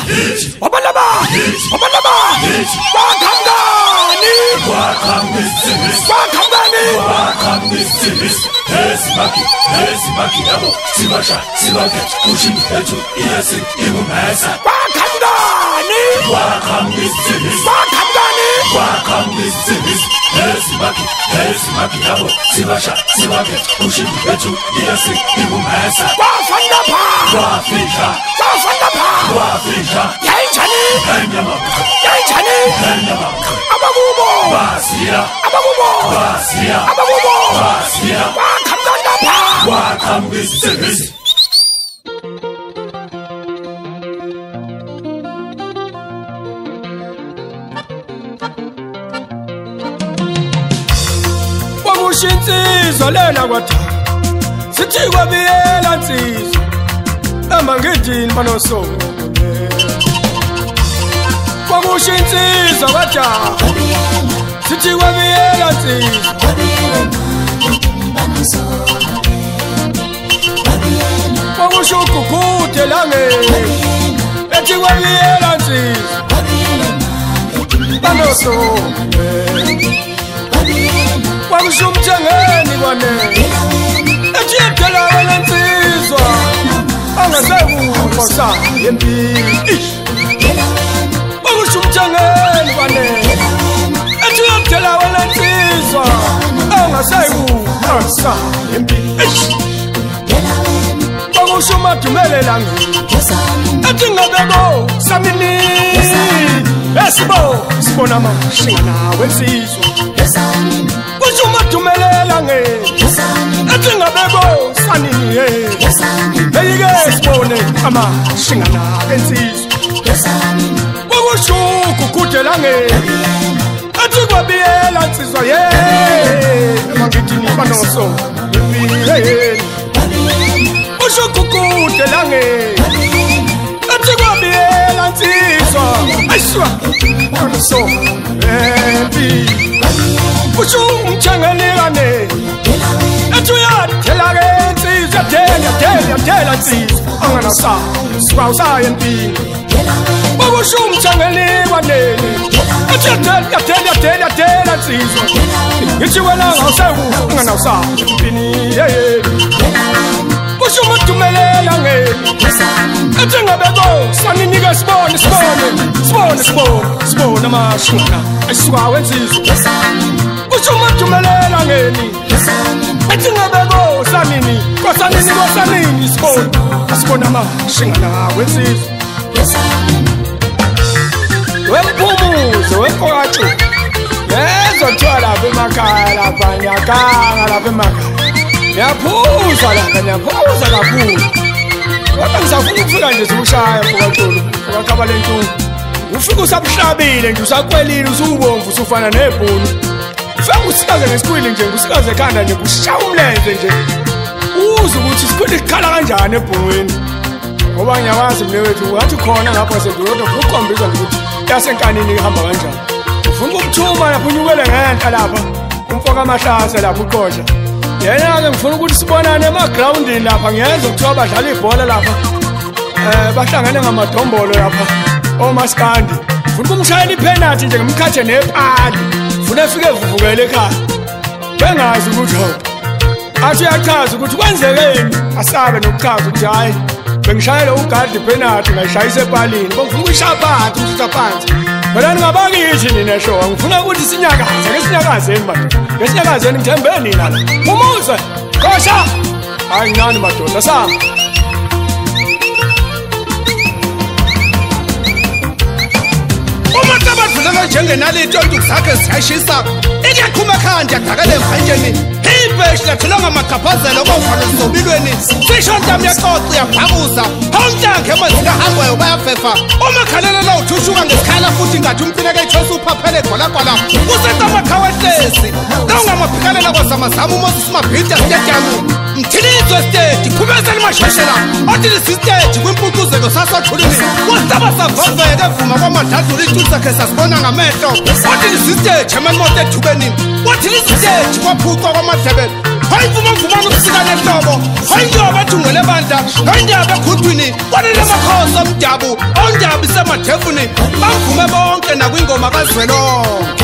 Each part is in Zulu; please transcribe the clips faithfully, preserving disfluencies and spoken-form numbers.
Obalaba Obalaba Wakhamdani Wakhamdani Wakhamdani Esibaki Esibaki yabo sibasha sibake kushini etu iyasi imumesa Wakhamdani Wakhamdani Wakhamdani Wakhamdani Esibaki Esibaki yabo sibasha sibake kushini etu iyasi imumesa Wafanda pha Wafika Wafanda pha Wafika Yayinjani Enyama Yayinjani Enyama Abakubo Basiya Abakubo Basiya Abakubo Basiya Wakhamdani pha Wakhamdani Wakushinsizwa lena kwathaka sithi kwabiyela nsizwa emangidini banosongo Wakushinsizwa kwathaka sithi kwabiyela nsizwa Wakushukukuthe langeni ethi kwabiyela nsizwa banosongo Wakushumthengeni kwanele ethi yedela wena nsizwa angasekufa sa yempini Wakushumthengeni kwanele ethi yedela wena nsizwa angasekufa sa yempini Wakushumadumele langeni ethi ngabeko samini esibo sibona amashinga nawe nsizwa Umadumela nge ethi ngabeko sanini he beyike sibone amashinga na ensizwa Wakushuku kudela nge ethi kwabiyela nsizwa ye emangidini banoso yempini Ushuku kudela nge ethi kwabiyela nsizwa ayishwa banoso yempini Ushumthengeni ethi uyadela ke nsizwa dela dela dela nsizwa anganasa sikwawusaya empini Wakushumthengeni kwanele ethi yadela dela dela dela nsizwa ngithi wena ngawusekufa anganasa empini hey Ushumadumelela ngeni ethi ngabeko saninike sibone sibone sibone sibone sibone amashinga esisuka wensizwa Ushumatumelela ngeni ethi ngabeko sanini kosanini kosanini sibone asibona amashinga nawe nsizwa Wempumuzo wemfokathi yezo thwala lapha emakhaya lapha nyakanga lapha emakhaya Ngiyaphuza lapha ngiyaphuza kakhulu Kodwa ngisafuna ukufika nje siushaya mfokatolo wakaba lentungu Ufika usabhlabile nje usakwelile usubomvu usufana nebhunu Ufika usikaze ngesikwili nje usikaze ekhanda nje kushaya umlenze nje Uza ukuthi sikwili ikhala kanjani ebhungweni Ngoba ngiyakwazi mnewethu wathi khona ngapha sedolodwa ukukhombisa ukuthi yasenkanini ihamba kanjani Ufuna ukuthuma lapha unyukele ngenta lapha umfoka amahlase lapha uqosha Yena ke ngifuna ukuthi sibonane emagroundini lapha ngiyenza ukuthiwa badlala ibhola lapha eh bahlangane ngamadombolo lapha omaskandi ufuna ukumshayela ipenalty nje ngemkhathe nepali ufuna efike evuvukele ekhaya bengazi ukuthi ho athi uyachaza ukuthi kwenzekeni asabe nokuchaza ukuthi hayi bengishayela ugadi penalty ngayishayisa epalini bengifuna ukuyishaphatha umshisa phansi Mina ningabakithi nina show ngifuna ukuthi sinyakaze ke sinyakazeni madoda ngesinyakazeni ngithembe nina la umuze kosha hayi nani madoda sa Uma tabadlula njengenalito ntukuzakhe siyashisa ikaqhuma khandi yakudakale emhanjeni ibheshi lathulanga makaphazela okufana sobilweni sisho ntami yaxoxa yabhakuza awuntanke emanzika hangwayo bayafefa uma khalela la uthushuka ngesikhala futhi ngathi umcineke ithosa uphaphele gwalagwala usentama khawehlesi nawungamaphikalela kwazamazama uMoses Mabhida stadium mthilizwe stage khubezela mashashela athi lesi stage kwimpucuzeko sasathulini wasaba savaveke evuma kwamadladlula ituthi sakhe sasibona ngamehlo athi lesi stage emanimoto ethubeni wathi lesi stage kwaphucwa kwamadlebele hayi vuma vuma ukusikana ehlobo hayi njoba thungele banda hayi ndaba ekhudwini kwanele amakhosi omdabu ondabu isemadevuni bavume bonke nakwingoma kazwelonke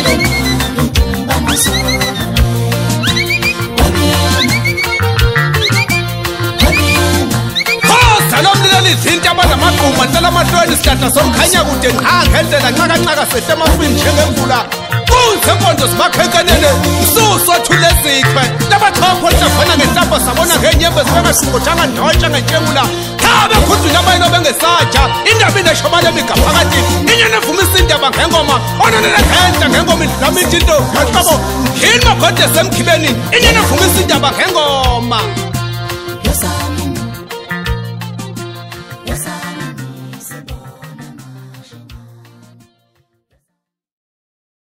izinto abanamaqhuma ntela amahlweni isihlahla somkhanya kude nqa ngendlela nqakancaka sehle emafini njengemvula kunze empondo zimakhenkenele msusu othule zichwe labachopho hlafana ngenhlapho sabona ngenyembe zibengashukuthanga ndontsha ngentshengula khabe khudwini abayilo bengesatsha indaba ineshobala emigaphakathi inyana evumisa indaba ngengoma onanele ngenta ngengoma idlama into yaqabo yini magode semkhibeni inyana evumisa indaba ngengoma